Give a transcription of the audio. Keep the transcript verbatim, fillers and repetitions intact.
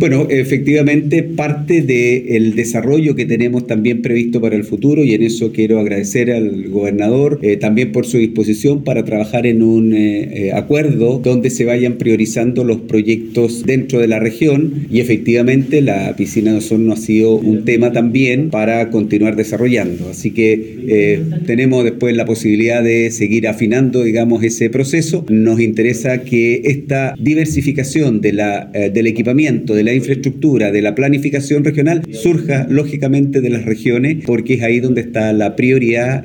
Bueno, efectivamente parte del desarrollo que tenemos también previsto para el futuro, y en eso quiero agradecer al gobernador eh, también por su disposición para trabajar en un eh, eh, acuerdo donde se vayan priorizando los proyectos dentro de la región, y efectivamente la piscina de Osorno ha sido un tema también para continuar desarrollando. Así que eh, tenemos después la posibilidad de seguir afinando, digamos, ese proceso. Nos interesa que esta diversificación de la, eh, del equipamiento, de la infraestructura, de la planificación regional surja lógicamente de las regiones, porque es ahí donde está la prioridad